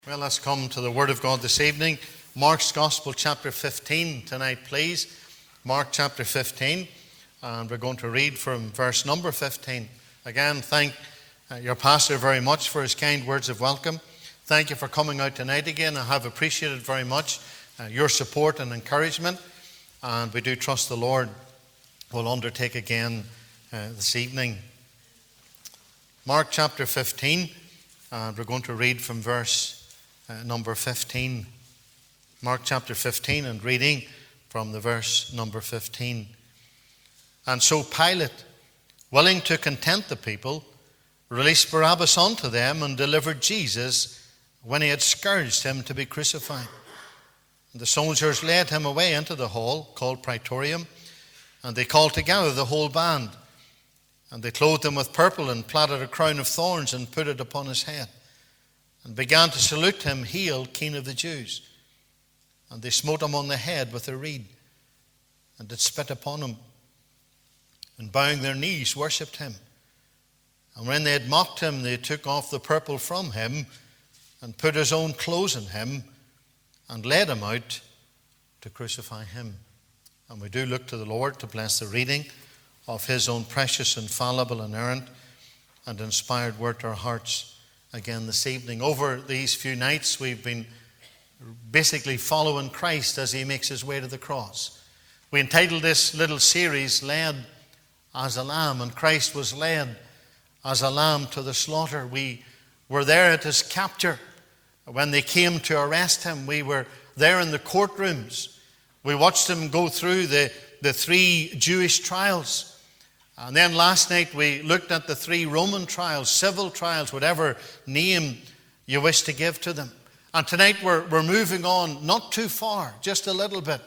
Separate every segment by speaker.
Speaker 1: Well, let's come to the Word of God this evening. Mark's Gospel, chapter 15 tonight, please. Mark chapter 15, and we're going to read from verse number 15. Again, thank your pastor very much for his kind words of welcome. Thank you for coming out tonight again. I have appreciated very much your support and encouragement, and we do trust the Lord will undertake again this evening. Mark chapter 15, and we're going to read from verse number 15. Mark chapter 15 and reading from the verse number 15. And so Pilate, willing to content the people, released Barabbas unto them and delivered Jesus when he had scourged him to be crucified. And the soldiers led him away into the hall called Praetorium, and they called together the whole band. And they clothed him with purple and platted a crown of thorns and put it upon his head, and began to salute him, Hail, King of the Jews. And they smote him on the head with a reed, and did spit upon him, and bowing their knees worshipped him. And when they had mocked him, they took off the purple from him, and put his own clothes on him, and led him out to crucify him. And we do look to the Lord to bless the reading of his own precious, infallible, inerrant, and inspired word to our hearts again this evening. Over these few nights, we've been basically following Christ as he makes his way to the cross. We entitled this little series, Led as a Lamb, and Christ was led as a lamb to the slaughter. We were there at his capture. When they came to arrest him, we were there in the courtrooms. We watched him go through the three Jewish trials. And then last night we looked at the three Roman trials, civil trials, whatever name you wish to give to them. And tonight we're moving on, not too far, just a little bit.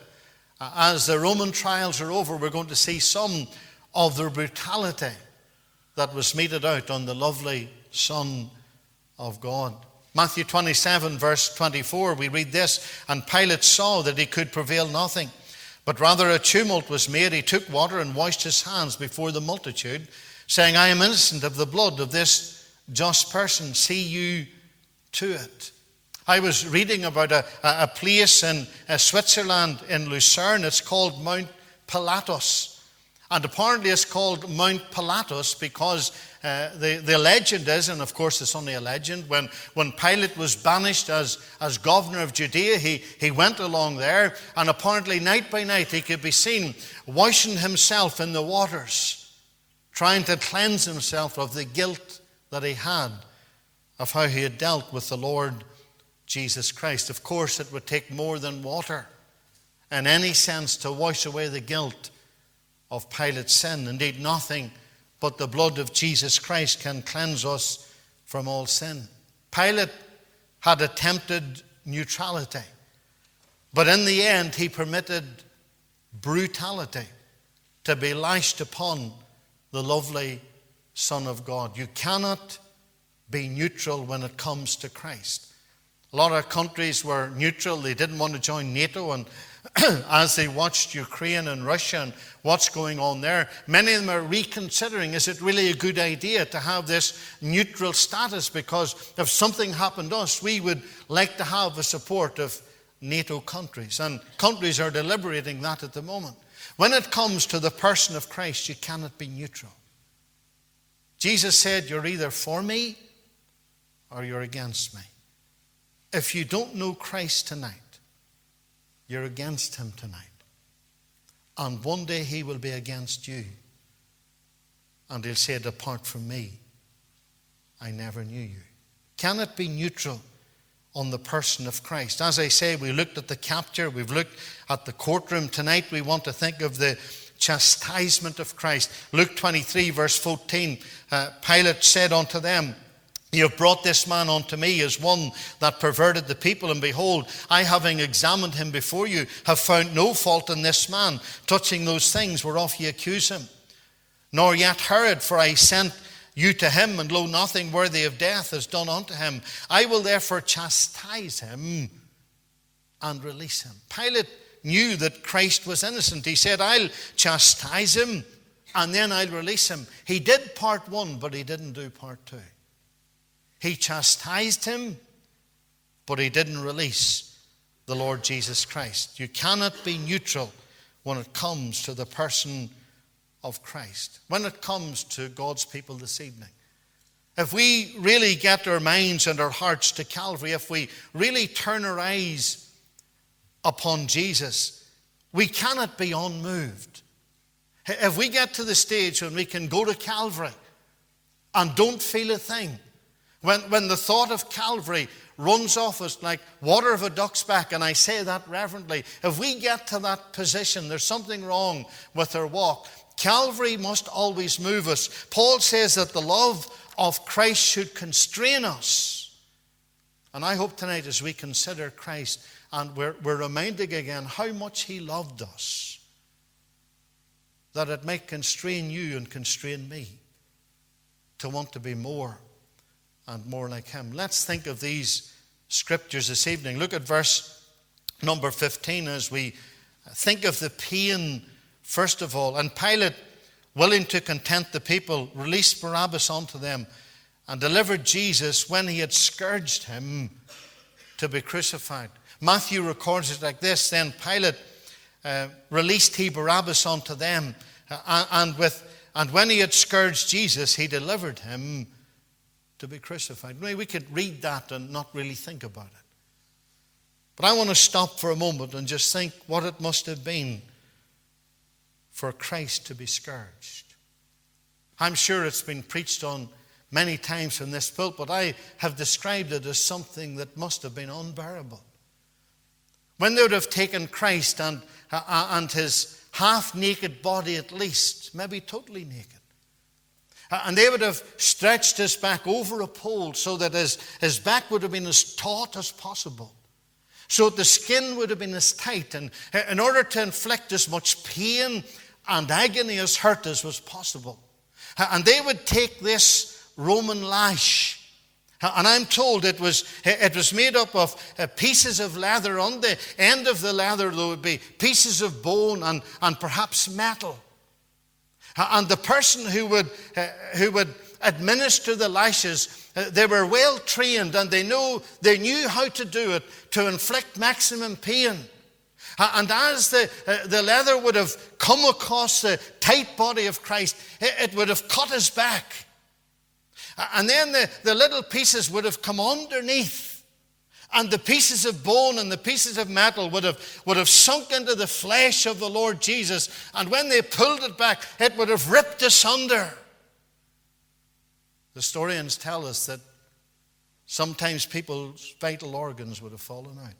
Speaker 1: As the Roman trials are over, we're going to see some of the brutality that was meted out on the lovely Son of God. Matthew 27, verse 24, we read this, And Pilate saw that he could prevail nothing, but rather a tumult was made. He took water and washed his hands before the multitude, saying, I am innocent of the blood of this just person. See you to it. I was reading about a place in Switzerland, in Lucerne. It's called Mount Pilatus. And apparently it's called Mount Pilatus because the legend is, and of course it's only a legend, when Pilate was banished as governor of Judea, he went along there, and apparently night by night he could be seen washing himself in the waters, trying to cleanse himself of the guilt that he had of how he had dealt with the Lord Jesus Christ. Of course it would take more than water in any sense to wash away the guilt of Pilate's sin. Indeed, nothing but the blood of Jesus Christ can cleanse us from all sin. Pilate had attempted neutrality, but in the end he permitted brutality to be lashed upon the lovely Son of God. You cannot be neutral when it comes to Christ. A lot of countries were neutral. They didn't want to join NATO, and as they watched Ukraine and Russia and what's going on there, many of them are reconsidering, is it really a good idea to have this neutral status? Because if something happened to us, we would like to have the support of NATO countries. And countries are deliberating that at the moment. When it comes to the person of Christ, you cannot be neutral. Jesus said, you're either for me or you're against me. If you don't know Christ tonight, you're against him tonight. And one day he will be against you. And he'll say, depart from me. I never knew you. Can it be neutral on the person of Christ? As I say, we looked at the capture. We've looked at the courtroom. Tonight we want to think of the chastisement of Christ. Luke 23 verse 14. Pilate said unto them, You have brought this man unto me as one that perverted the people, and behold, I, having examined him before you, have found no fault in this man, touching those things whereof ye accuse him. Nor yet Herod, for I sent you to him, and lo, nothing worthy of death is done unto him. I will therefore chastise him and release him. Pilate knew that Christ was innocent. He said, I'll chastise him, and then I'll release him. He did part one, but he didn't do part two. He chastised him, but he didn't release the Lord Jesus Christ. You cannot be neutral when it comes to the person of Christ, when it comes to God's people this evening. If we really get our minds and our hearts to Calvary, if we really turn our eyes upon Jesus, we cannot be unmoved. If we get to the stage when we can go to Calvary and don't feel a thing, when the thought of Calvary runs off us like water of a duck's back, and I say that reverently, if we get to that position, there's something wrong with our walk. Calvary must always move us. Paul says that the love of Christ should constrain us. And I hope tonight as we consider Christ and we're reminded again how much he loved us, that it might constrain you and constrain me to want to be more and more like him. Let's think of these scriptures this evening. Look at verse number 15 as we think of the pain, first of all. And Pilate, willing to content the people, released Barabbas unto them and delivered Jesus when he had scourged him to be crucified. Matthew records it like this: Then Pilate released he Barabbas unto them, and when he had scourged Jesus, he delivered him to be crucified. Maybe we could read that and not really think about it. But I want to stop for a moment and just think what it must have been for Christ to be scourged. I'm sure it's been preached on many times from this pulpit, but I have described it as something that must have been unbearable. When they would have taken Christ and his half-naked body at least, maybe totally naked, and they would have stretched his back over a pole so that his back would have been as taut as possible, so that the skin would have been as tight, and in order to inflict as much pain and agony as hurt as was possible. And they would take this Roman lash, and I'm told it was made up of pieces of leather. On the end of the leather there would be pieces of bone and perhaps metal. And the person who would administer the lashes, they were well trained, and they knew how to do it to inflict maximum pain. And as the leather would have come across the tight body of Christ, it would have cut his back. And then the little pieces would have come underneath, and the pieces of bone and the pieces of metal would have sunk into the flesh of the Lord Jesus. And when they pulled it back, it would have ripped asunder. The historians tell us that sometimes people's vital organs would have fallen out.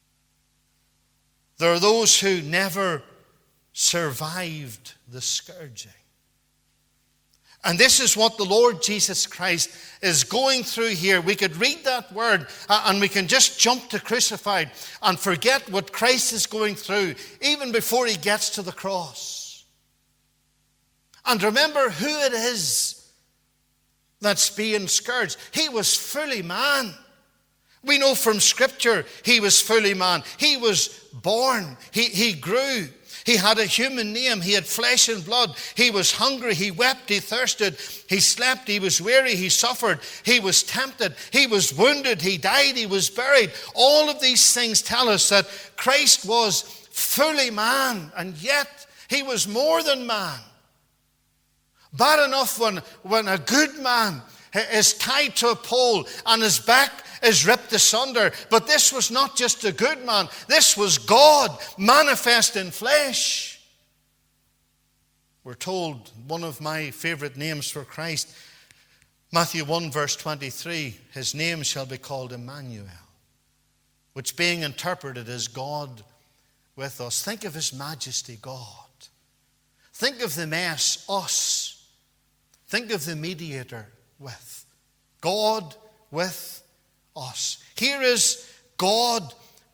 Speaker 1: There are those who never survived the scourging. And this is what the Lord Jesus Christ is going through here. We could read that word and we can just jump to crucified and forget what Christ is going through even before he gets to the cross. And remember who it is that's being scourged. He was fully man. We know from Scripture he was fully man. He was born. He grew. He had a human name. He had flesh and blood. He was hungry. He wept. He thirsted. He slept. He was weary. He suffered. He was tempted. He was wounded. He died. He was buried. All of these things tell us that Christ was fully man, and yet he was more than man. Bad enough when a good man is tied to a pole and his back is ripped asunder. But this was not just a good man. This was God manifest in flesh. We're told one of my favorite names for Christ, Matthew 1 verse 23, his name shall be called Emmanuel, which being interpreted as God with us. Think of his majesty, God. Think of the mess, us. Think of the mediator with. God with us. Here is God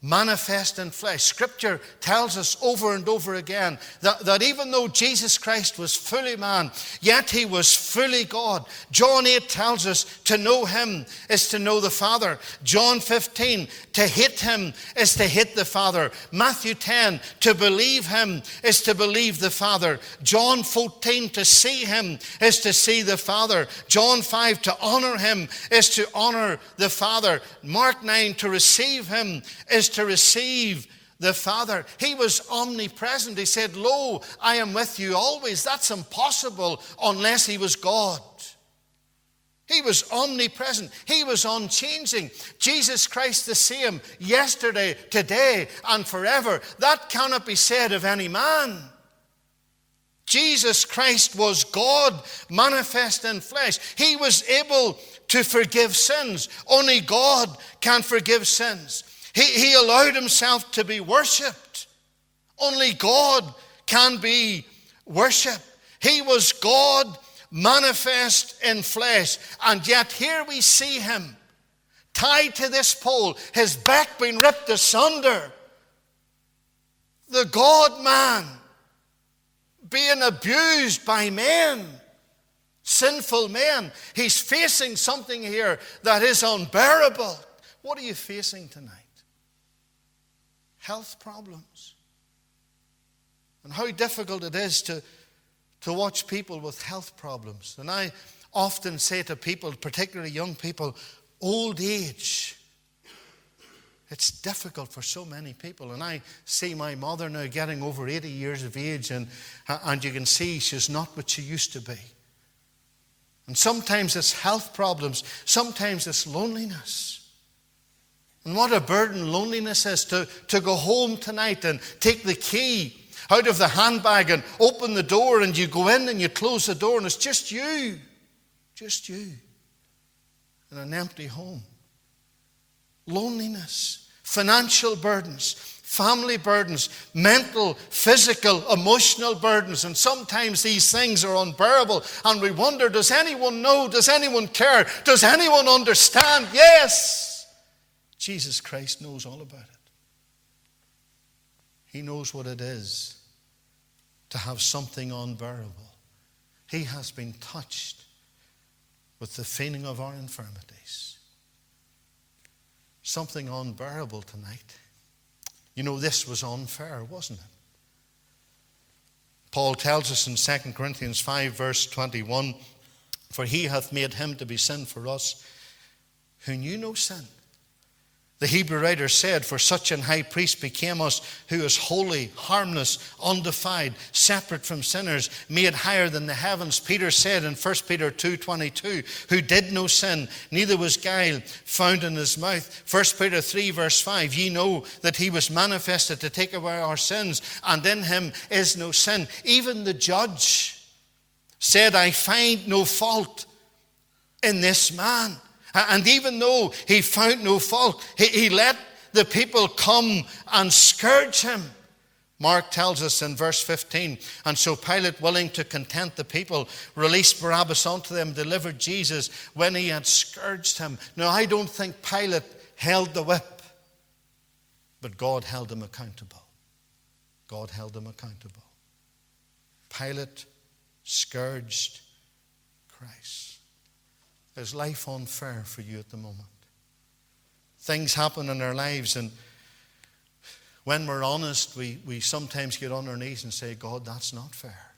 Speaker 1: manifest in flesh. Scripture tells us over and over again that even though Jesus Christ was fully man, yet he was fully God. John 8 tells us to know him is to know the Father. John 15, to hate him is to hate the Father. Matthew 10, to believe him is to believe the Father. John 14, to see him is to see the Father. John 5, to honor him is to honor the Father. Mark 9, to receive him is to receive the Father. He was omnipresent. He said, "Lo, I am with you always." That's impossible unless he was God. He was omnipresent. He was unchanging. Jesus Christ the same yesterday, today, and forever. That cannot be said of any man. Jesus Christ was God manifest in flesh. He was able to forgive sins. Only God can forgive sins. He allowed himself to be worshipped. Only God can be worshipped. He was God manifest in flesh. And yet here we see him tied to this pole, his back being ripped asunder. The God-man being abused by men, sinful men. He's facing something here that is unbearable. What are you facing tonight? Health problems. And how difficult it is to watch people with health problems. And I often say to people, particularly young people, old age. It's difficult for so many people. And I see my mother now getting over 80 years of age, and you can see she's not what she used to be. And sometimes it's health problems. Sometimes it's loneliness. And what a burden loneliness is to go home tonight and take the key out of the handbag and open the door, and you go in and you close the door and it's just you in an empty home. Loneliness, financial burdens, family burdens, mental, physical, emotional burdens. And sometimes these things are unbearable and we wonder, does anyone know? Does anyone care? Does anyone understand? Yes! Jesus Christ knows all about it. He knows what it is to have something unbearable. He has been touched with the feeling of our infirmities. Something unbearable tonight. You know, this was unfair, wasn't it? Paul tells us in 2 Corinthians 5 verse 21, "For he hath made him to be sin for us, who knew no sin." The Hebrew writer said, "For such an high priest became us, who is holy, harmless, undefiled, separate from sinners, made higher than the heavens." Peter said in 1 Peter 2:22, "Who did no sin, neither was guile found in his mouth." 1 Peter 3 verse 5, "Ye know that he was manifested to take away our sins, and in him is no sin." Even the judge said, "I find no fault in this man." And even though he found no fault, he let the people come and scourge him. Mark tells us in verse 15, "And so Pilate, willing to content the people, released Barabbas unto them, delivered Jesus when he had scourged him." Now, I don't think Pilate held the whip, but God held him accountable. God held him accountable. Pilate scourged Christ. Is life unfair for you at the moment? Things happen in our lives, and when we're honest, we sometimes get on our knees and say, "God, that's not fair."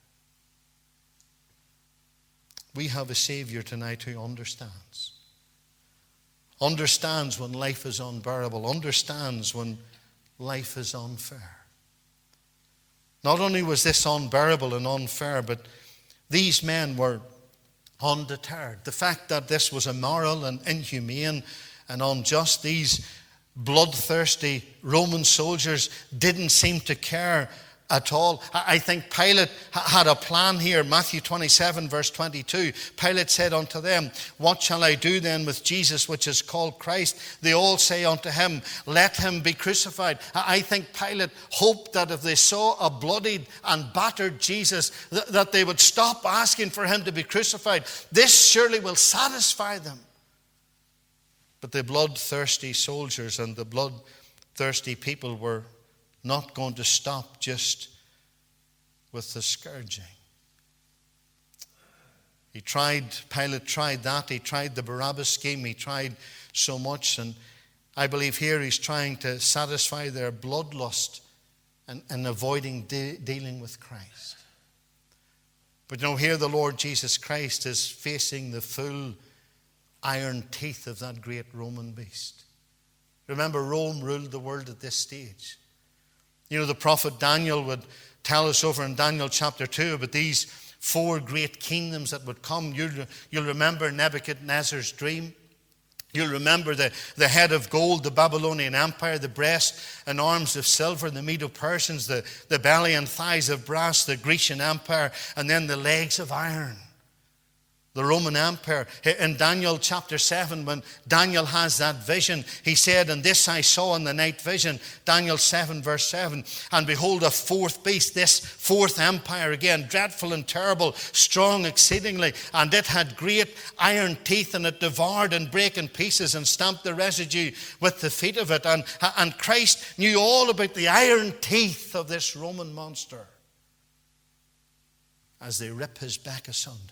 Speaker 1: We have a Savior tonight who understands. Understands when life is unbearable. Understands when life is unfair. Not only was this unbearable and unfair, but these men were undeterred. The fact that this was immoral and inhumane and unjust, these bloodthirsty Roman soldiers didn't seem to care at all. I think Pilate had a plan here. Matthew 27 verse 22. Pilate said unto them, "What shall I do then with Jesus, which is called Christ?" They all say unto him, "Let him be crucified." I think Pilate hoped that if they saw a bloodied and battered Jesus, that they would stop asking for him to be crucified. This surely will satisfy them. But the bloodthirsty soldiers and the thirsty people were not going to stop just with the scourging. Pilate tried that. He tried the Barabbas scheme. He tried so much. And I believe here he's trying to satisfy their bloodlust and avoiding dealing with Christ. But here the Lord Jesus Christ is facing the full iron teeth of that great Roman beast. Remember, Rome ruled the world at this stage. The prophet Daniel would tell us over in Daniel chapter 2 about these 4 great kingdoms that would come. You'll remember Nebuchadnezzar's dream. You'll remember the head of gold, the Babylonian Empire, the breast and arms of silver, the Medo-Persians, the belly and thighs of brass, the Grecian Empire, and then the legs of iron, the Roman Empire. In Daniel chapter 7, when Daniel has that vision, he said, "And this I saw in the night vision," Daniel 7 verse 7, "and behold a 4th beast, this 4th empire again, dreadful and terrible, strong exceedingly, and it had great iron teeth, and it devoured and brake in pieces and stamped the residue with the feet of it." And Christ knew all about the iron teeth of this Roman monster as they rip his back asunder.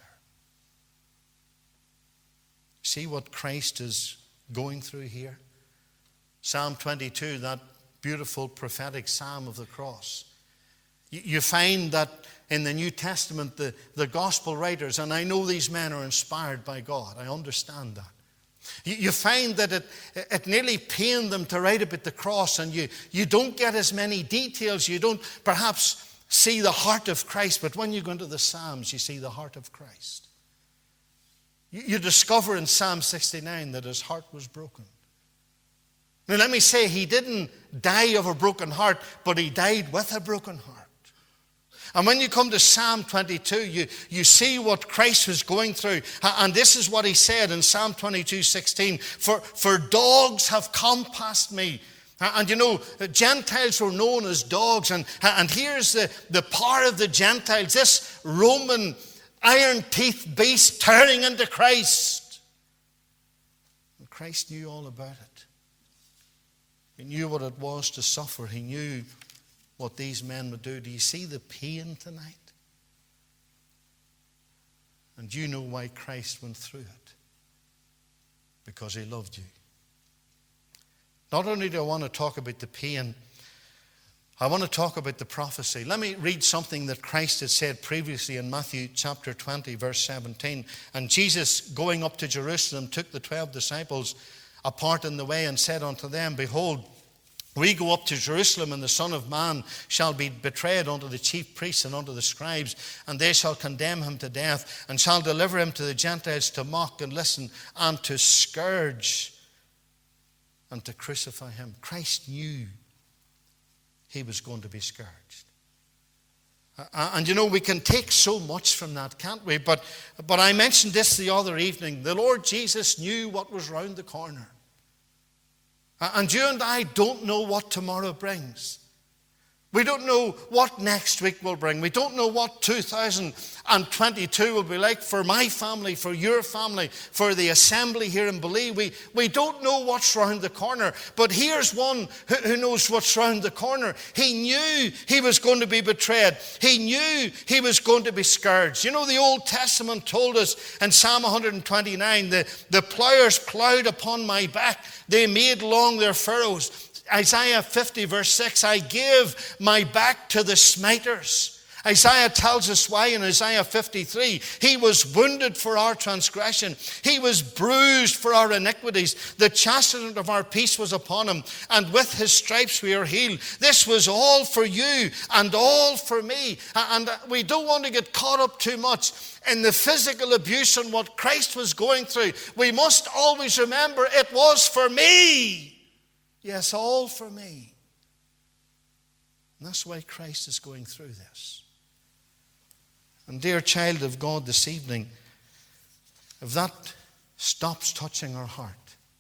Speaker 1: See what Christ is going through here? Psalm 22, that beautiful prophetic psalm of the cross. You find that in the New Testament, the gospel writers, and I know these men are inspired by God, I understand that. You find that it nearly pained them to write about the cross, and you don't get as many details. You don't perhaps see the heart of Christ, but when you go into the Psalms, you see the heart of Christ. You discover in Psalm 69 that his heart was broken. Now let me say, he didn't die of a broken heart, but he died with a broken heart. And when you come to Psalm 22, you see what Christ was going through. And this is what he said in Psalm 22:16, For dogs have compassed me. And Gentiles were known as dogs. And here's the power of the Gentiles, this Roman iron teeth beast turning into Christ. And Christ knew all about it. He knew what it was to suffer. He knew what these men would do. Do you see the pain tonight? And you know why Christ went through it. Because he loved you. Not only do I want to talk about the pain, I want to talk about the prophecy. Let me read something that Christ had said previously in Matthew chapter 20, verse 17. And Jesus, going up to Jerusalem, took the 12 disciples apart in the way and said unto them, Behold, we go up to Jerusalem, and the Son of Man shall be betrayed unto the chief priests and unto the scribes, and they shall condemn him to death, and shall deliver him to the Gentiles to mock and listen, and to scourge, and to crucify him. Christ knew he was going to be scourged. And we can take so much from that, can't we? But I mentioned this the other evening. The Lord Jesus knew what was round the corner. And you and I don't know what tomorrow brings. We don't know what next week will bring. We don't know what 2022 will be like for my family, for your family, for the assembly here in Belize. We don't know what's round the corner. But here's one who knows what's round the corner. He knew he was going to be betrayed. He knew he was going to be scourged. The Old Testament told us in Psalm 129, the plowers plowed upon my back. They made long their furrows. Isaiah 50 verse 6, I give my back to the smiters. Isaiah tells us why in Isaiah 53, he was wounded for our transgression. He was bruised for our iniquities. The chastisement of our peace was upon him, and with his stripes we are healed. This was all for you and all for me. And we don't want to get caught up too much in the physical abuse and what Christ was going through. We must always remember it was for me. Yes, all for me. And that's why Christ is going through this. And dear child of God, this evening, if that stops touching our heart,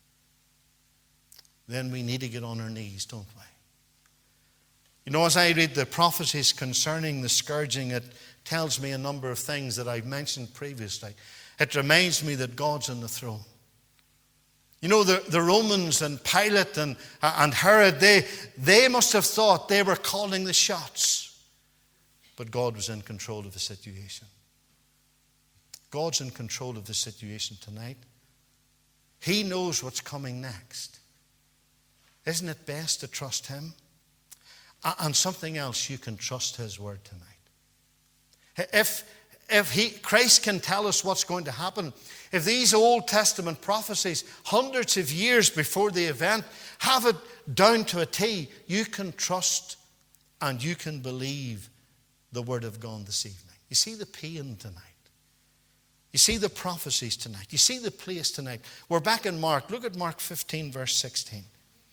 Speaker 1: then we need to get on our knees, don't we? As I read the prophecies concerning the scourging, it tells me a number of things that I've mentioned previously. It reminds me that God's on the throne. You know, the Romans and Pilate and Herod, they must have thought they were calling the shots. But God was in control of the situation. God's in control of the situation tonight. He knows what's coming next. Isn't it best to trust Him? And something else, you can trust His word tonight. If Christ can tell us what's going to happen, if these Old Testament prophecies, hundreds of years before the event, have it down to a T, you can trust and you can believe the word of God this evening. You see the pain tonight. You see the prophecies tonight. You see the place tonight. We're back in Mark. Look at Mark 15, verse 16.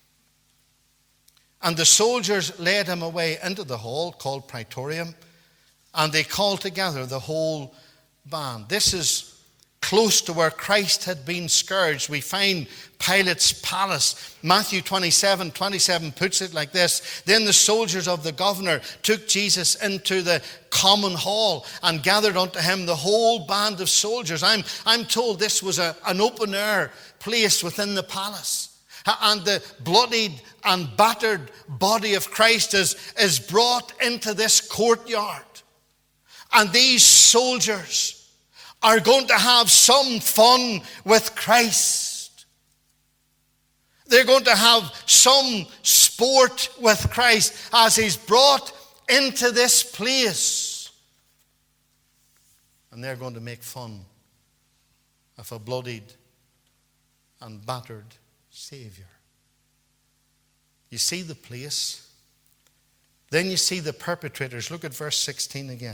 Speaker 1: And the soldiers led him away into the hall called Praetorium, and they called together the whole band. This is close to where Christ had been scourged. We find Pilate's palace. Matthew 27:27 puts it like this. Then the soldiers of the governor took Jesus into the common hall and gathered unto him the whole band of soldiers. I'm told this was an open air place within the palace. And the bloodied and battered body of Christ is brought into this courtyard. And these soldiers are going to have some fun with Christ. They're going to have some sport with Christ as He's brought into this place. And they're going to make fun of a bloodied and battered Savior. You see the place. Then you see the perpetrators. Look at verse 16 again.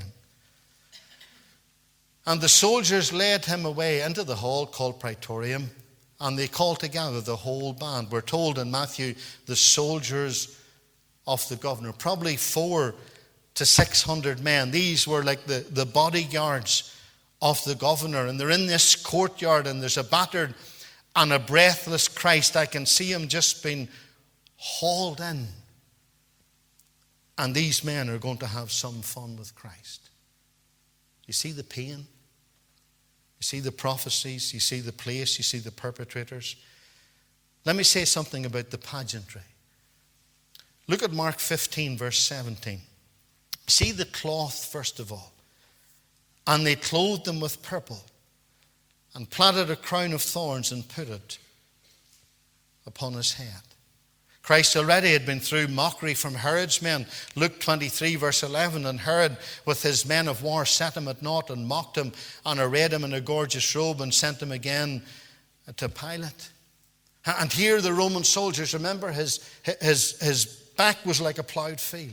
Speaker 1: And the soldiers led him away into the hall called Praetorium, and they called together the whole band. We're told in Matthew, the soldiers of the governor, probably 400 to 600 men. These were like the bodyguards of the governor, and they're in this courtyard, and there's a battered and a breathless Christ. I can see him just being hauled in. And these men are going to have some fun with Christ. You see the pain? You see the prophecies? You see the place? You see the perpetrators? Let me say something about the pageantry. Look at Mark 15, verse 17. See the cloth, first of all. And they clothed him with purple, and planted a crown of thorns and put it upon his head. Christ already had been through mockery from Herod's men. Luke 23, verse 11, and Herod with his men of war set him at naught and mocked him and arrayed him in a gorgeous robe and sent him again to Pilate. And here the Roman soldiers, remember, his back was like a ploughed field.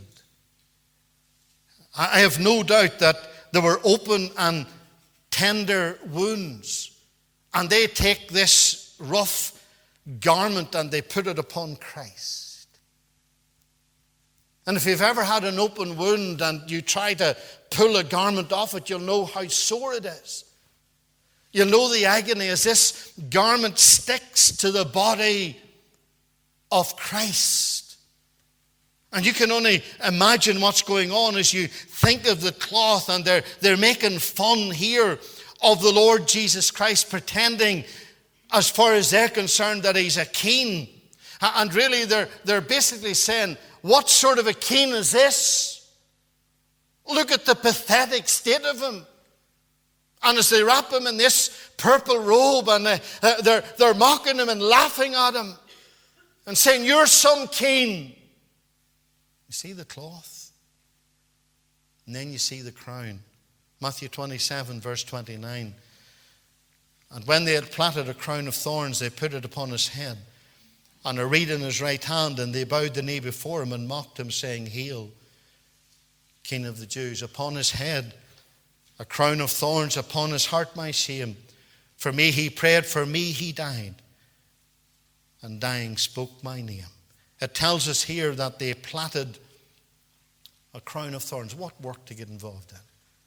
Speaker 1: I have no doubt that there were open and tender wounds. And they take this rough garment and they put it upon Christ. And if you've ever had an open wound and you try to pull a garment off it, you'll know how sore it is. You'll know the agony as this garment sticks to the body of Christ. And you can only imagine what's going on as you think of the cloth, and they're making fun here of the Lord Jesus Christ, pretending, as far as they're concerned, that He's a king. And really they're basically saying, what sort of a king is this? Look at the pathetic state of him. And as they wrap him in this purple robe, and they're mocking him and laughing at him and saying, you're some king. You see the cloth? And then you see the crown. Matthew 27, verse 29. And when they had plaited a crown of thorns, they put it upon his head, and a reed in his right hand, and they bowed the knee before him and mocked him, saying, Hail, King of the Jews. Upon his head a crown of thorns, upon his heart my shame. For me he prayed, for me he died, and dying spoke my name. It tells us here that they plaited a crown of thorns. What work to get involved in?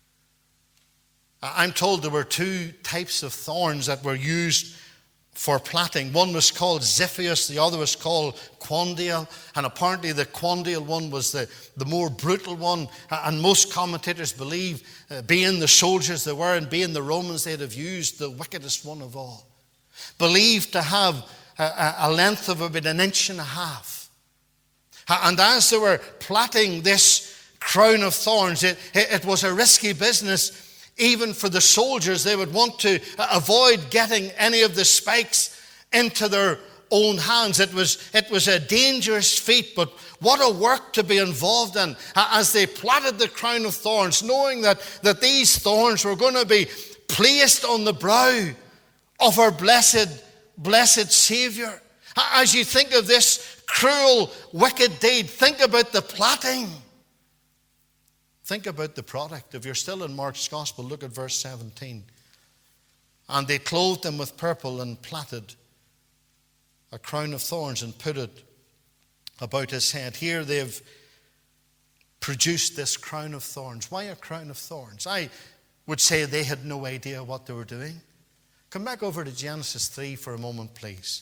Speaker 1: I'm told there were two types of thorns that were used for plaiting. One was called Ziphius, the other was called Quandale. And apparently the Quandale one was the more brutal one. And most commentators believe, being the soldiers they were and being the Romans, they'd have used the wickedest one of all. Believed to have a length of about 1.5 inches. And as they were plaiting this crown of thorns, it was a risky business. Even for the soldiers, they would want to avoid getting any of the spikes into their own hands. It was a dangerous feat, but what a work to be involved in as they plaited the crown of thorns, knowing that these thorns were going to be placed on the brow of our blessed Savior. As you think of this cruel, wicked deed, think about the plaiting. Think about the product. If you're still in Mark's Gospel, look at verse 17. And they clothed him with purple and plaited a crown of thorns and put it about his head. Here they've produced this crown of thorns. Why a crown of thorns? I would say they had no idea what they were doing. Come back over to Genesis 3 for a moment, please.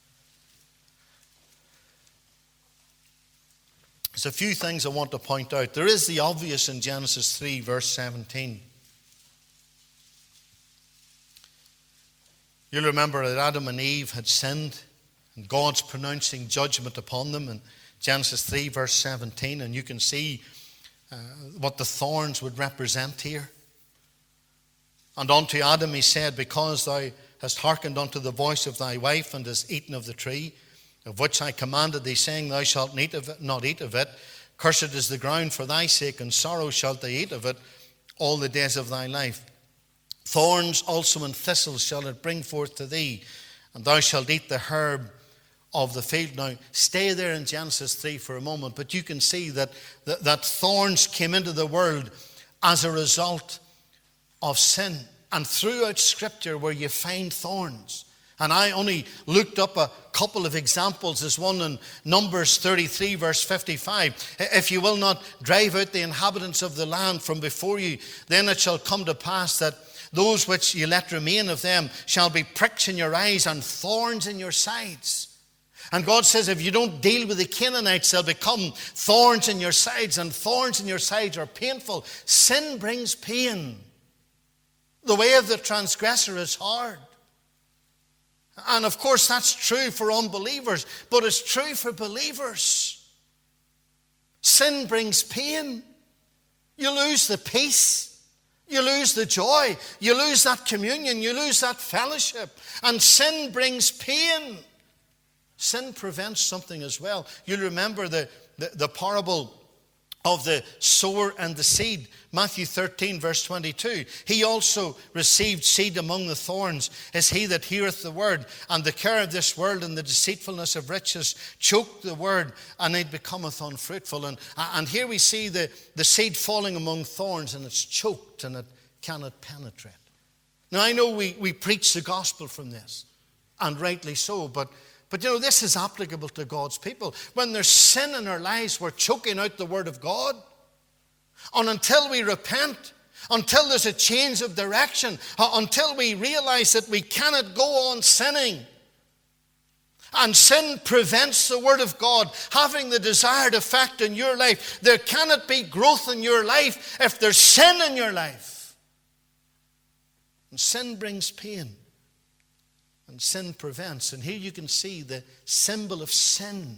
Speaker 1: There's a few things I want to point out. There is the obvious in Genesis 3, verse 17. You'll remember that Adam and Eve had sinned, and God's pronouncing judgment upon them in Genesis 3, verse 17. And you can see what the thorns would represent here. And unto Adam he said, because thou hast hearkened unto the voice of thy wife, and hast eaten of the tree, of which I commanded thee, saying, thou shalt not eat of it. Cursed is the ground for thy sake, and sorrow shalt thou eat of it all the days of thy life. Thorns also and thistles shall it bring forth to thee, and thou shalt eat the herb of the field. Now, stay there in Genesis 3 for a moment, but you can see that thorns came into the world as a result of sin. And throughout Scripture where you find thorns, and I only looked up a couple of examples. There's one in Numbers 33, verse 55. If you will not drive out the inhabitants of the land from before you, then it shall come to pass that those which you let remain of them shall be pricks in your eyes and thorns in your sides. And God says, if you don't deal with the Canaanites, they'll become thorns in your sides, and thorns in your sides are painful. Sin brings pain. The way of the transgressor is hard. And of course, that's true for unbelievers, but it's true for believers. Sin brings pain. You lose the peace. You lose the joy. You lose that communion. You lose that fellowship. And sin brings pain. Sin prevents something as well. You remember the parable of the sower and the seed. Matthew 13, verse 22. He also received seed among the thorns, is he that heareth the word, and the care of this world and the deceitfulness of riches choke the word, and it becometh unfruitful. And here we see the seed falling among thorns, and it's choked, and it cannot penetrate. Now, I know we preach the gospel from this, and rightly so, but you know, this is applicable to God's people. When there's sin in our lives, we're choking out the word of God. And until we repent, until there's a change of direction, until we realize that we cannot go on sinning, and sin prevents the word of God having the desired effect in your life, there cannot be growth in your life if there's sin in your life. And sin brings pain. And sin prevents. And here you can see the symbol of sin.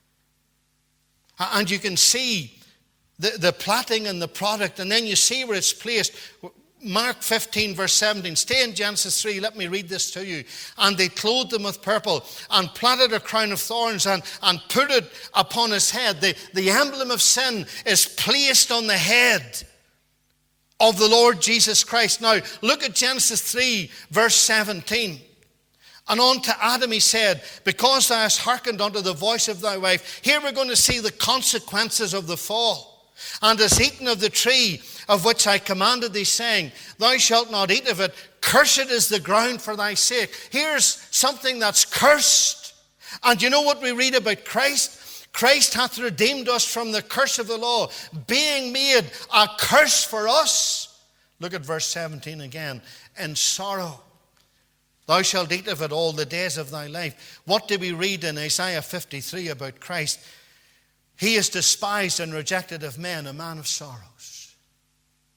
Speaker 1: And you can see the plaiting and the product. And then you see where it's placed. Mark 15, verse 17. Stay in Genesis 3. Let me read this to you. And they clothed him with purple, and plaited a crown of thorns, and put it upon his head. The emblem of sin is placed on the head of the Lord Jesus Christ. Now, look at Genesis 3, verse 17. And unto Adam he said, because thou hast hearkened unto the voice of thy wife. Here we're going to see the consequences of the fall. And hast eaten of the tree of which I commanded thee, saying, thou shalt not eat of it. Cursed is the ground for thy sake. Here's something that's cursed. And you know what we read about Christ? Christ hath redeemed us from the curse of the law, being made a curse for us. Look at verse 17 again. In sorrow thou shalt eat of it all the days of thy life. What do we read in Isaiah 53 about Christ? He is despised and rejected of men, a man of sorrows.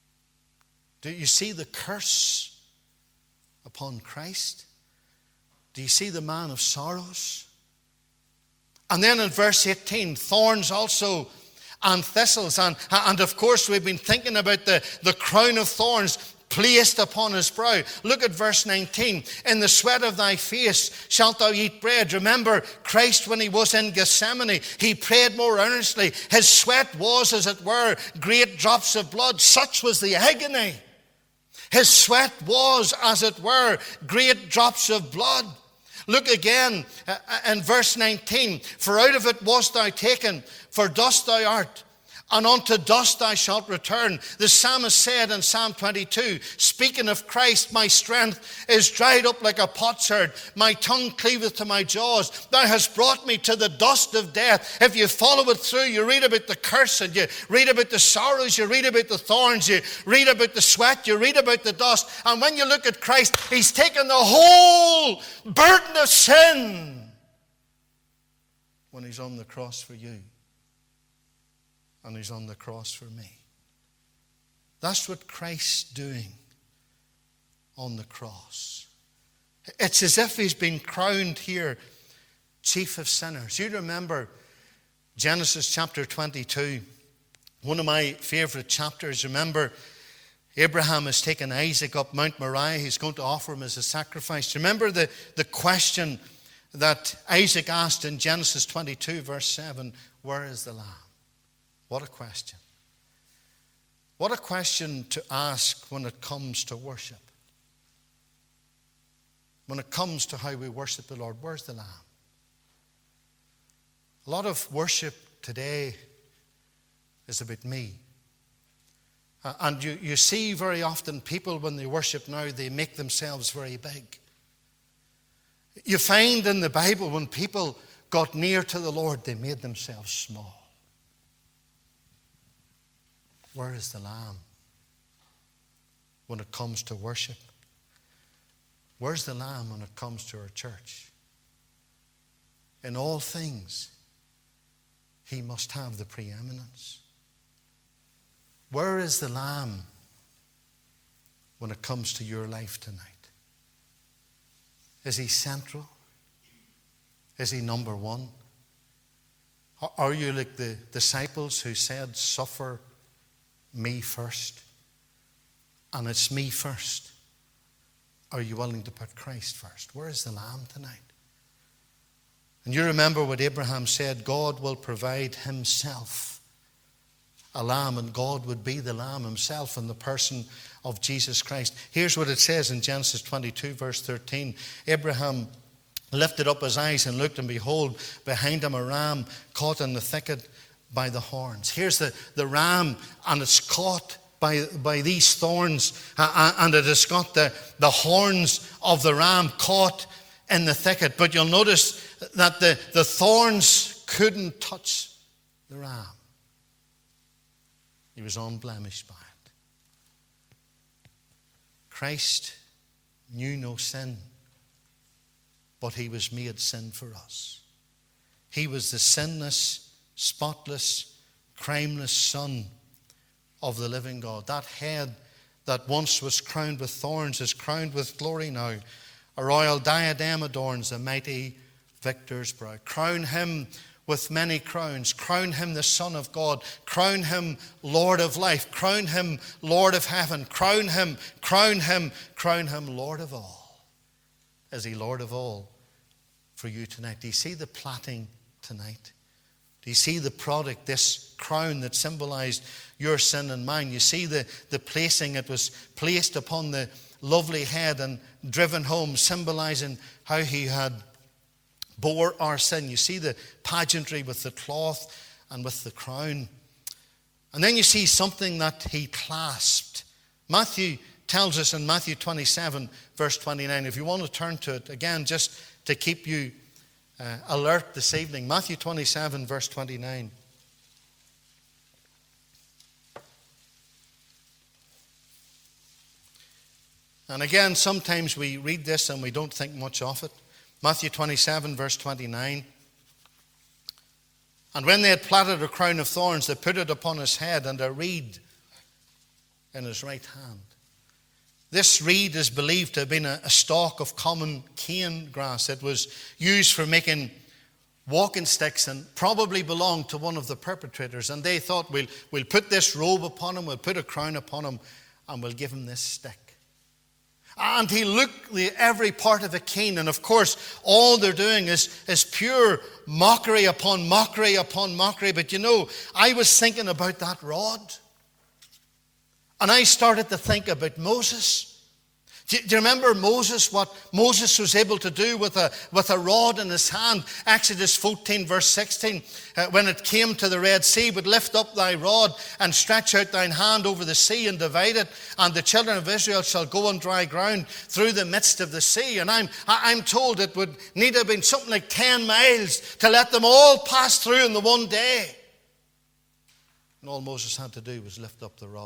Speaker 1: Do you see the curse upon Christ? Do you see the man of sorrows? And then in verse 18, thorns also and thistles. And of course, we've been thinking about the crown of thorns placed upon his brow. Look at verse 19. In the sweat of thy face shalt thou eat bread. Remember, Christ, when he was in Gethsemane, he prayed more earnestly. His sweat was, as it were, great drops of blood. Such was the agony. His sweat was, as it were, great drops of blood. Look again in verse 19. For out of it wast thou taken, for dust thou art, and unto dust thou shalt return. The psalmist said in Psalm 22, speaking of Christ, my strength is dried up like a potsherd. My tongue cleaveth to my jaws. Thou hast brought me to the dust of death. If you follow it through, you read about the curse, and you read about the sorrows, you read about the thorns, you read about the sweat, you read about the dust. And when you look at Christ, he's taken the whole burden of sin when he's on the cross for you. And he's on the cross for me. That's what Christ's doing on the cross. It's as if he's been crowned here chief of sinners. You remember Genesis chapter 22, one of my favorite chapters. Remember, Abraham has taken Isaac up Mount Moriah. He's going to offer him as a sacrifice. Remember the question that Isaac asked in Genesis 22, verse 7, where is the lamb? What a question. What a question to ask when it comes to worship. When it comes to how we worship the Lord, where's the lamb? A lot of worship today is about me. And you see very often people, when they worship now, they make themselves very big. You find in the Bible, when people got near to the Lord, they made themselves small. Where is the lamb when it comes to worship? Where's the lamb when it comes to our church? In all things, he must have the preeminence. Where is the lamb when it comes to your life tonight? Is he central? Is he number one? Are you like the disciples who said, suffer me first? And it's me first. Are you willing to put Christ first? Where is the lamb tonight? And you remember what Abraham said, God will provide himself a lamb, and God would be the lamb himself in the person of Jesus Christ. Here's what it says in Genesis 22, verse 13. Abraham lifted up his eyes and looked, and behold, behind him a ram caught in the thicket by the horns. Here's the ram, and it's caught by these thorns, and it has got the horns of the ram caught in the thicket. But you'll notice that the thorns couldn't touch the ram. He was unblemished by it. Christ knew no sin, but he was made sin for us. He was the sinless, spotless, crimeless Son of the living God. That head that once was crowned with thorns is crowned with glory now. A royal diadem adorns the mighty victor's brow. Crown him with many crowns. Crown him the Son of God. Crown him Lord of life. Crown him Lord of heaven. Crown him Lord of all. Is he Lord of all for you tonight? Do you see the plaiting tonight? Do you see the product, this crown that symbolized your sin and mine? You see the placing, it was placed upon the lovely head and driven home, symbolizing how he had bore our sin. You see the pageantry with the cloth and with the crown. And then you see something that he clasped. Matthew tells us in Matthew 27, verse 29. If you want to turn to it again, just to keep you alert this evening. Matthew 27, verse 29. And again, sometimes we read this and we don't think much of it. Matthew 27, verse 29. And when they had plaited a crown of thorns, they put it upon his head, and a reed in his right hand. This reed is believed to have been a stalk of common cane grass. It was used for making walking sticks and probably belonged to one of the perpetrators. And they thought, we'll put this robe upon him, we'll put a crown upon him, and we'll give him this stick. And he looked every part of a cane. And of course, all they're doing is pure mockery upon mockery upon mockery. But I was thinking about that rod. And I started to think about Moses. Do you remember Moses, what Moses was able to do with a rod in his hand? Exodus 14 verse 16, when it came to the Red Sea, would lift up thy rod and stretch out thine hand over the sea and divide it, and the children of Israel shall go on dry ground through the midst of the sea. And I'm told it would need to have been something like 10 miles to let them all pass through in the one day. And all Moses had to do was lift up the rod.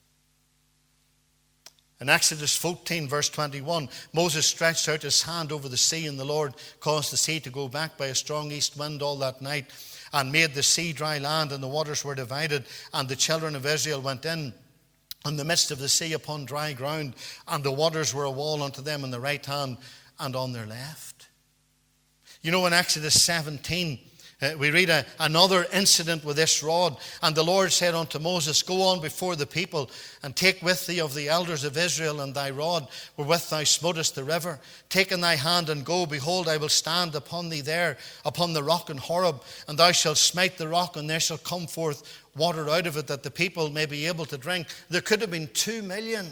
Speaker 1: In Exodus 14 verse 21, Moses stretched out his hand over the sea, and the Lord caused the sea to go back by a strong east wind all that night, and made the sea dry land, and the waters were divided, and the children of Israel went in the midst of the sea upon dry ground, and the waters were a wall unto them on the right hand and on their left. In Exodus 17, we read another incident with this rod. And the Lord said unto Moses, go on before the people, and take with thee of the elders of Israel and thy rod, wherewith thou smotest the river. Take in thy hand and go. Behold, I will stand upon thee there, upon the rock in Horeb, and thou shalt smite the rock, and there shall come forth water out of it, that the people may be able to drink. There could have been 2 million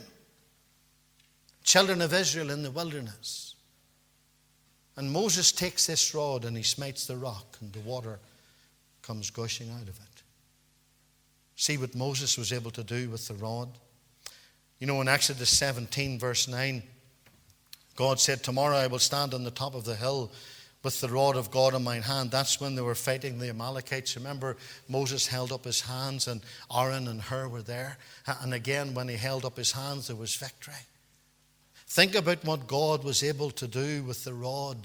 Speaker 1: children of Israel in the wilderness. And Moses takes this rod and he smites the rock, and the water comes gushing out of it. See what Moses was able to do with the rod. In Exodus 17 verse 9, God said, tomorrow I will stand on the top of the hill with the rod of God in mine hand. That's when they were fighting the Amalekites. Remember, Moses held up his hands, and Aaron and Hur were there. And again, when he held up his hands, there was victory. Think about what God was able to do with the rod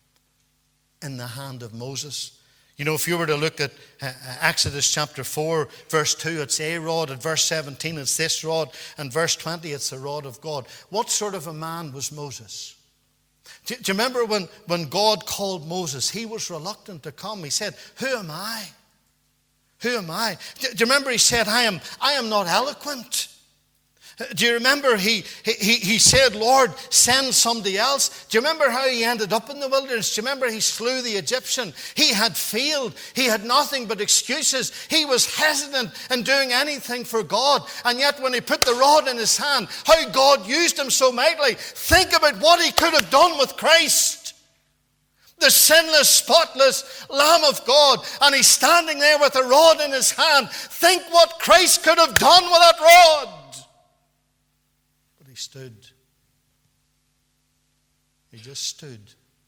Speaker 1: in the hand of Moses. If you were to look at Exodus chapter 4, verse 2, it's a rod. At verse 17, it's this rod. And verse 20, it's the rod of God. What sort of a man was Moses? Do you remember when God called Moses, he was reluctant to come. He said, who am I? Who am I? Do you remember he said, I am not eloquent. Do you remember he said, Lord, send somebody else? Do you remember how he ended up in the wilderness? Do you remember he slew the Egyptian? He had failed. He had nothing but excuses. He was hesitant in doing anything for God. And yet when he put the rod in his hand, how God used him so mightily. Think about what he could have done with Christ. The sinless, spotless Lamb of God. And he's standing there with a rod in his hand. Think what Christ could have done with that rod. He stood. He just stood.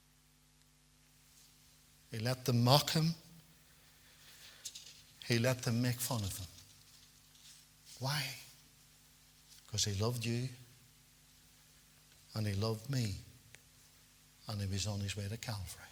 Speaker 1: He let them mock him. He let them make fun of him. Why? Because he loved you, and he loved me, and he was on his way to Calvary.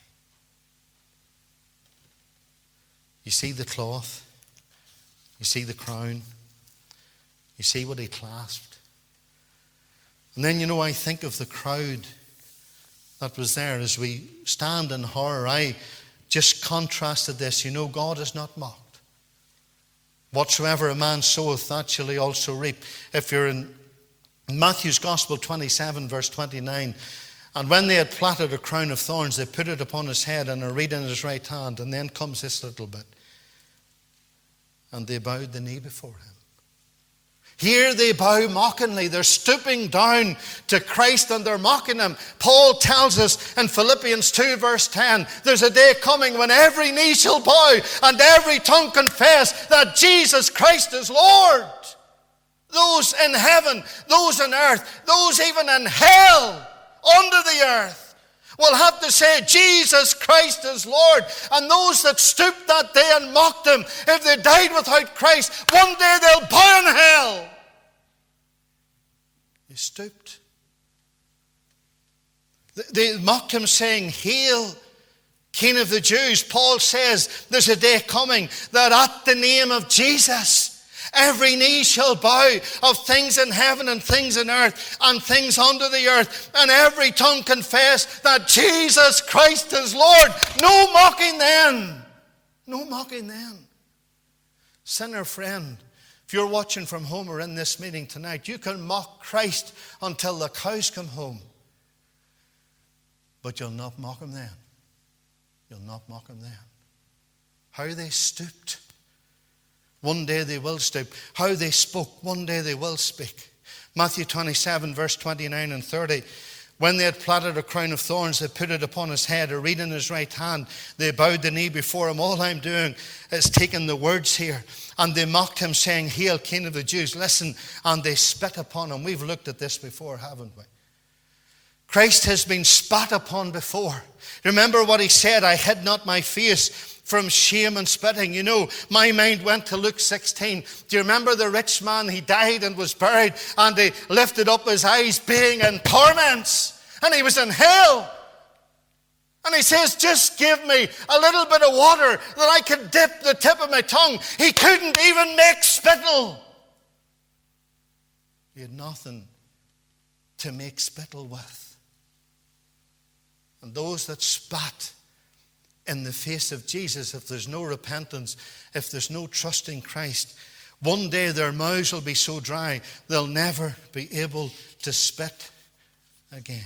Speaker 1: You see the cloth, you see the crown, you see what he clasped. And then, I think of the crowd that was there as we stand in horror. I just contrasted this. God is not mocked. Whatsoever a man soweth, that shall he also reap. If you're in Matthew's Gospel 27, verse 29, and when they had plaited a crown of thorns, they put it upon his head and a reed in his right hand. And then comes this little bit. And they bowed the knee before him. Here they bow mockingly. They're stooping down to Christ and they're mocking him. Paul tells us in Philippians 2 verse 10, there's a day coming when every knee shall bow and every tongue confess that Jesus Christ is Lord. Those in heaven, those on earth, those even in hell, under the earth, will have to say, Jesus Christ is Lord. And those that stooped that day and mocked him, if they died without Christ, one day they'll bow in hell. They stooped. They mocked him saying, Hail, King of the Jews. Paul says there's a day coming that at the name of Jesus, Every knee shall bow of things in heaven and things in earth and things under the earth, and every tongue confess that Jesus Christ is Lord. No mocking then. No mocking then. Sinner friend, if you're watching from home or in this meeting tonight, you can mock Christ until the cows come home. But you'll not mock him then. You'll not mock him then. How they stooped. One day they will stoop. How they spoke. One day they will speak. Matthew 27, verse 29 and 30. When they had platted a crown of thorns, they put it upon his head, a reed in his right hand. They bowed the knee before him. All I'm doing is taking the words here. And they mocked him, saying, Hail, King of the Jews. Listen, and they spit upon him. We've looked at this before, haven't we? Christ has been spat upon before. Remember what he said, I hid not my face from shame and spitting. You know, my mind went to Luke 16. Do you remember the rich man? He died and was buried, and they lifted up his eyes, being in torments, and he was in hell. And he says, just give me a little bit of water that I could dip the tip of my tongue. He couldn't even make spittle. He had nothing to make spittle with. And those that spat in the face of Jesus, if there's no repentance, if there's no trust in Christ, one day their mouths will be so dry they'll never be able to spit again.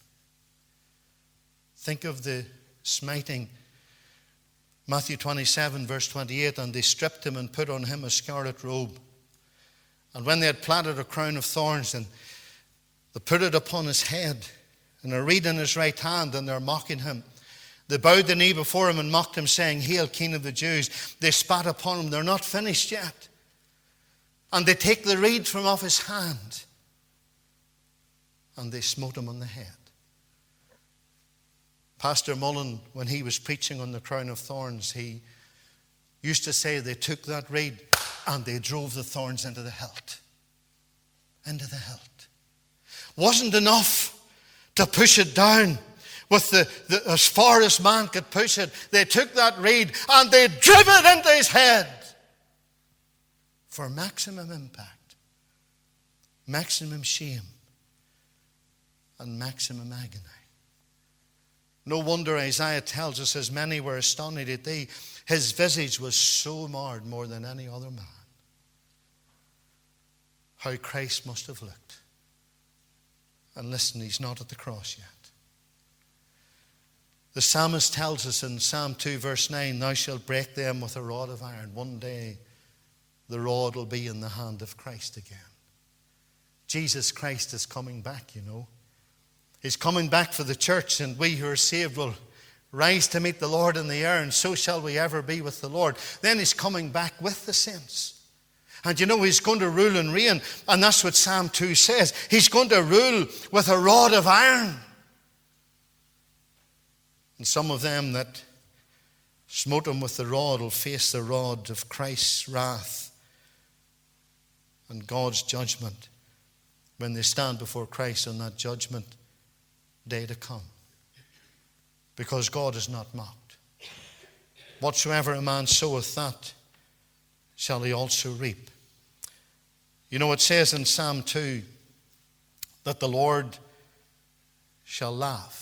Speaker 1: Think of the smiting. Matthew 27, verse 28, and they stripped him and put on him a scarlet robe. And when they had platted a crown of thorns, and they put it upon his head, and a reed in his right hand, and they're mocking him. They bowed the knee before him and mocked him, saying, Hail, King of the Jews. They spat upon him. They're not finished yet. And they take the reed from off his hand, and they smote him on the head. Pastor Mullen, when he was preaching on the crown of thorns, he used to say they took that reed and they drove the thorns into the hilt. Into the hilt. Wasn't enough to push it down with as far as man could push it. They took that reed and they drove it into his head for maximum impact, maximum shame, and maximum agony. No wonder Isaiah tells us, as many were astonished at thee, his visage was so marred more than any other man. How Christ must have looked. And listen, he's not at the cross yet. The psalmist tells us in Psalm 2 verse 9, Thou shalt break them with a rod of iron. One day the rod will be in the hand of Christ again. Jesus Christ is coming back, you know. He's coming back for the church, and we who are saved will rise to meet the Lord in the air, and so shall we ever be with the Lord. Then he's coming back with the saints. And you know, he's going to rule and reign, and that's what Psalm 2 says. He's going to rule with a rod of iron. And some of them that smote him with the rod will face the rod of Christ's wrath and God's judgment when they stand before Christ on that judgment day to come. Because God is not mocked. Whatsoever a man soweth, that shall he also reap. You know, it says in Psalm 2 that the Lord shall laugh.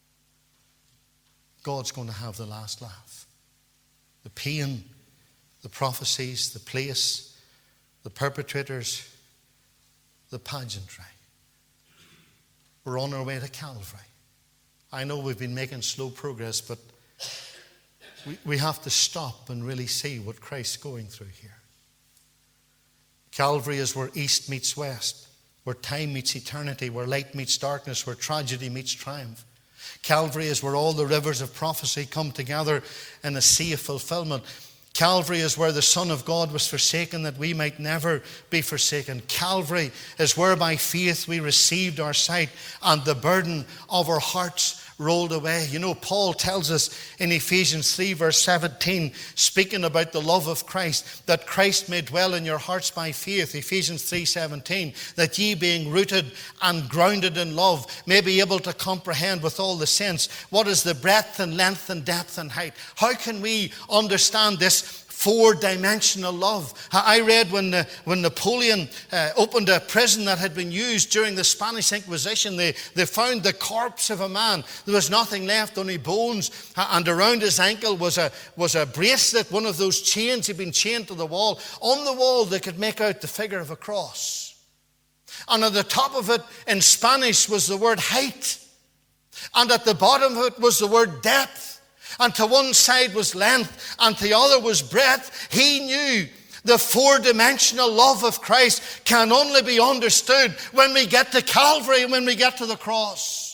Speaker 1: God's going to have the last laugh. The pain, the prophecies, the place, the perpetrators, the pageantry. We're on our way to Calvary. I know we've been making slow progress, but we have to stop and really see what Christ's going through here. Calvary is where east meets west, where time meets eternity, where light meets darkness, where tragedy meets triumph. Calvary is where all the rivers of prophecy come together in a sea of fulfillment. Calvary is where the Son of God was forsaken that we might never be forsaken. Calvary is where by faith we received our sight and the burden of our hearts rolled away. You know, Paul tells us in Ephesians 3 verse 17, speaking about the love of Christ, that Christ may dwell in your hearts by faith. Ephesians 3:17, that ye being rooted and grounded in love may be able to comprehend with all the saints what is the breadth and length and depth and height. How can we understand this Four-dimensional love. I read when Napoleon opened a prison that had been used during the Spanish Inquisition, they found the corpse of a man. There was nothing left, only bones. And around his ankle was a bracelet, one of those chains. He'd been chained to the wall. On the wall, they could make out the figure of a cross. And at the top of it, in Spanish, was the word height. And at the bottom of it was the word depth. And to one side was length, and to the other was breadth. He knew the four-dimensional love of Christ can only be understood when we get to Calvary and when we get to the cross.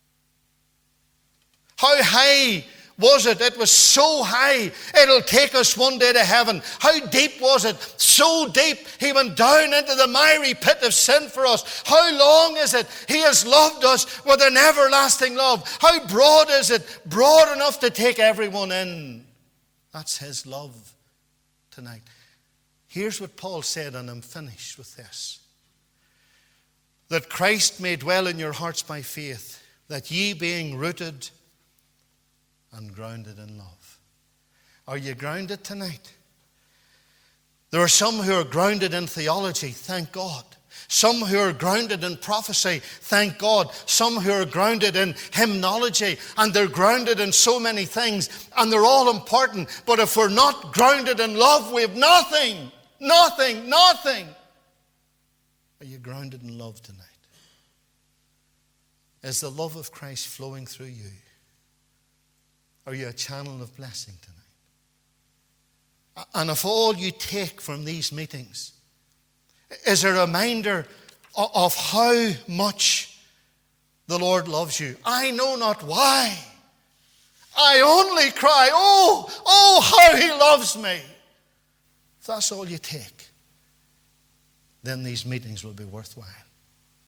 Speaker 1: How high was it? It was so high, it'll take us one day to heaven. How deep was it? So deep, he went down into the miry pit of sin for us. How long is it? He has loved us with an everlasting love. How broad is it? Broad enough to take everyone in. That's his love tonight. Here's what Paul said, and I'm finished with this. That Christ may dwell in your hearts by faith, that ye being rooted and grounded in love. Are you grounded tonight? There are some who are grounded in theology, thank God. Some who are grounded in prophecy, thank God. Some who are grounded in hymnology, and they're grounded in so many things, and they're all important. But if we're not grounded in love, we have nothing. Nothing, nothing. Are you grounded in love tonight? Is the love of Christ flowing through you? Are you a channel of blessing tonight? And if all you take from these meetings is a reminder of how much the Lord loves you, I know not why. I only cry, oh, how he loves me. If that's all you take, then these meetings will be worthwhile.